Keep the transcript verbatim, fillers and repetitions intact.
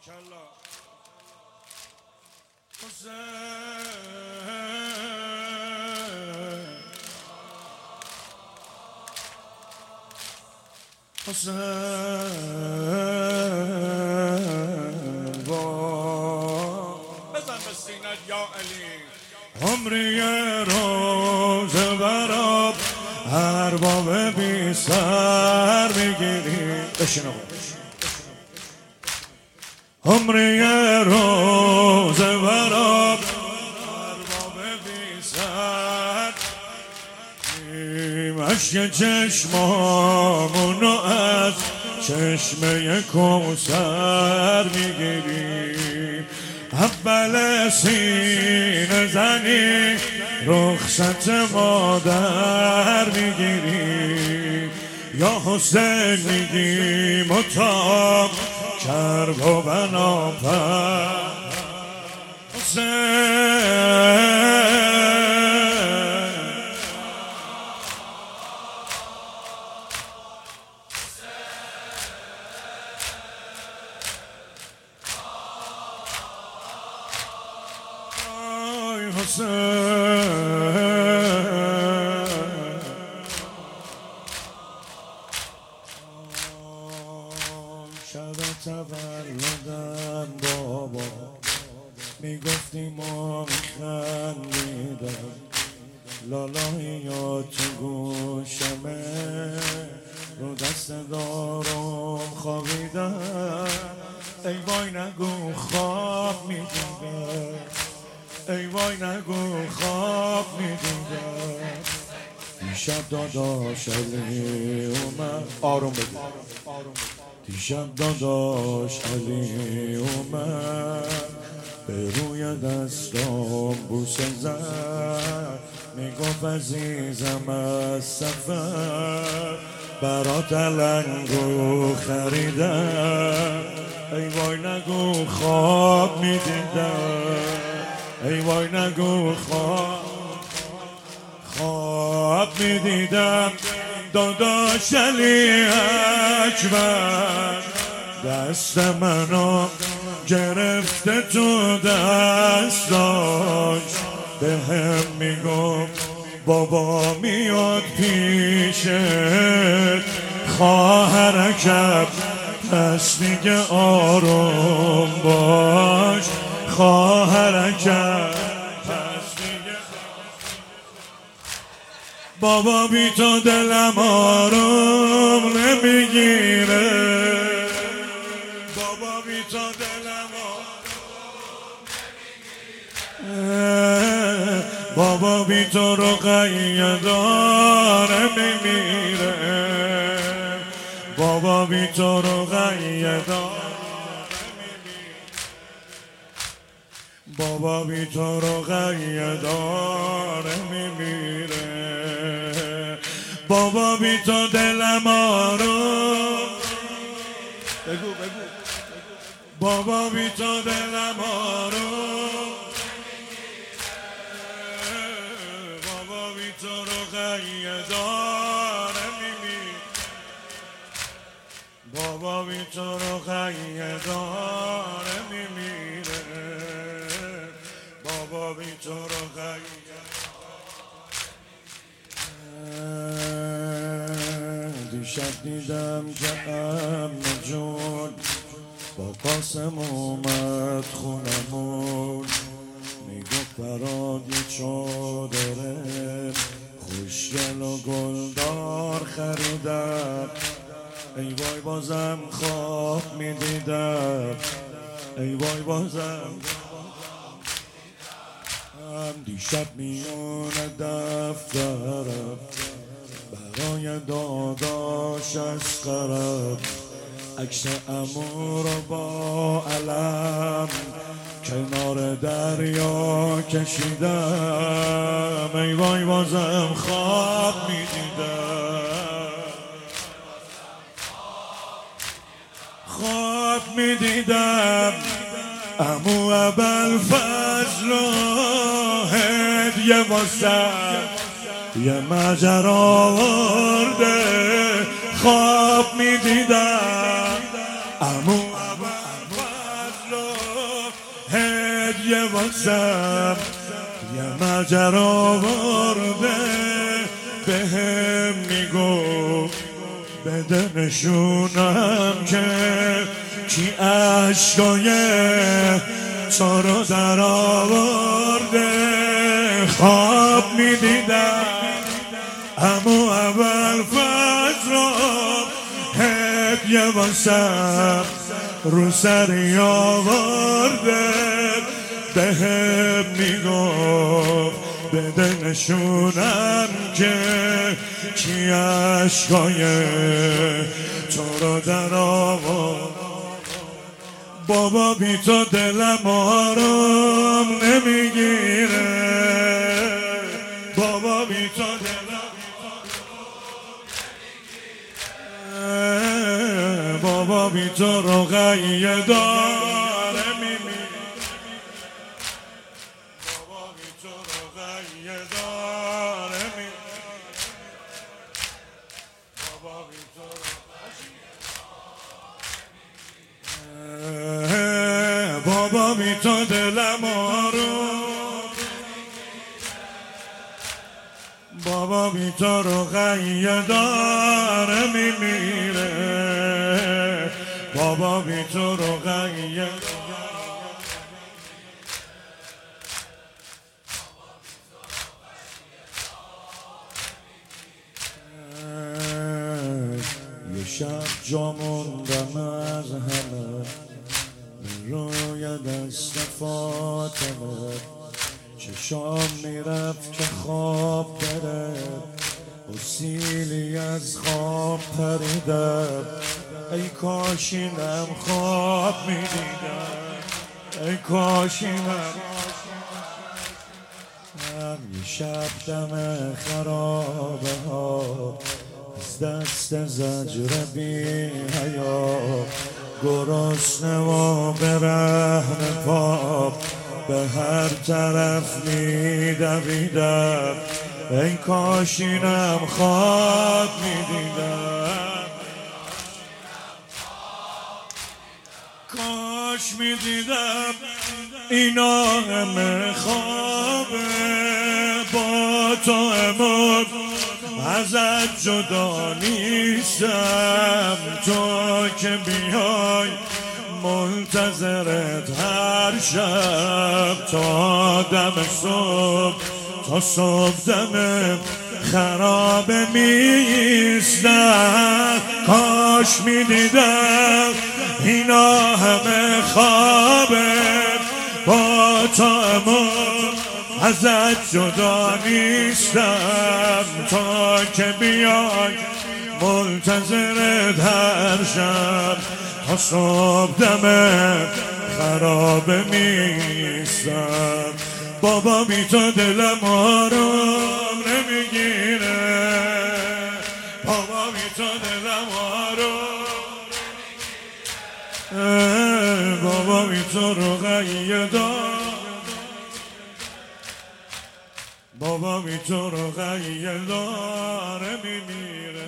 حسین بزن به سینت یا علی. عمری روز براب ارباب بی سر میگیری. بشین آقا. عمری روز براب ارباب بی سر مشک چشمامونو از چشمه کوثر میگیری. اول سینه زنی رخصت مادر میگیری. یا حسین میگی مطاب کرب و بناپر. حسین شب تولدم بابا میگفتی ما میخندیدم. لالایی تو گوشمه رو دست دارم خوابیدم. ای وای نگو خواب میدیدم. ای وای نگو خواب میدیدم. دیشب داداش علی اومد. آروم بگو. دیشب داداش علی اومد به روی دستام بوسه زد. میگفت عزیزم از سفر برات لنگو خریدم. ای وای نگو خواب میدیدم. ای وای نگو خواب خواب میدیدم. داداش علی اکبر دست منو گرفته تو دستاش. به هم میگفت بابا میاد پیشت خواهرکم. پس دیگه آروم باش خواهرکم. بابا بی تو دلم آروم نمیگیره. بابا بی تو دلم آروم نمیگیره. بابا بی تو رقیه داره میمیره. بابا بی تو رقیه داره میمیره. بابا بی تو رقیه داره میمیره. بابا بی تو دلم آروم. بگو بگو. بابا بی تو دلم آروم. بابا بی تو رقیه داره میمیره. بابا بی تو رقیه داره میمیره. بابا بی تو رقیه دیشب دیدم که عمه جون با قاسم اومد خونمون. میگفت برات یه چادره خوشگل و گلدار خریدم. ای وای بازم خواب میدیدم. ای وای بازم دیشب میونه دفترم برای داداش اصغرم. عکس عمو رو با علم کنار دریا کشیدم. ای وای بازم خواب میدیدم. خواب میدیدم عمو ابوالفضل و هدیه واسم یه مجر آورده. خواب میدیدم عمو ابوالفضل مغزم یه مجر آورده بهم میگفت بده نشونم که کی عشقای تو رو در آورده. خواب میدیدم امو اول فجر هدیه واسم رو سری آورده بهم میگفت بده نشونم که کی عشقای تو رو در آورد. بابا بی تو دلم آرام نمیگیره، بابا بی تو دلم نمیگیره، بابا بی تو رقیه داره میمیره، بابا بی تو رقیه داره میمیره، بابا بی تو بابا بی تو دلم آروم، بابا بی تو رقیه داره میمیره، بابا بی تو رقیه یه شب جا موندم از همه روی دست فاطمه، چشام میرفت که خواب بره اسیلی از خواب پریدم. ای کاشینم خواب میدیدم، ای کاشینم یه شب دم خرابه ها از دست زجر بی حیا گرسنه و برهنه پا به هر طرف میدویدم. ای کاشینم خواب میدیدم، کاش میدیدم اینا همه خوابه. با تو امون ازت جدا نیستم، تو که بیای منتظرت هر شب تا دم صبح، تا صبح دم خرابه میستم. کاش میدیدم اینا همه خوابه، با تو امون ازت جدا نیستم، تا که بیای منتظرت هر شب تا صبح دم خرابه میستم. بابا بی تو دلم آروم نمیگیره، بابا بی تو دلم آروم نمیگیره، بابا بی تو رقیه دار، بابا بی تو رقیه داره میمیره.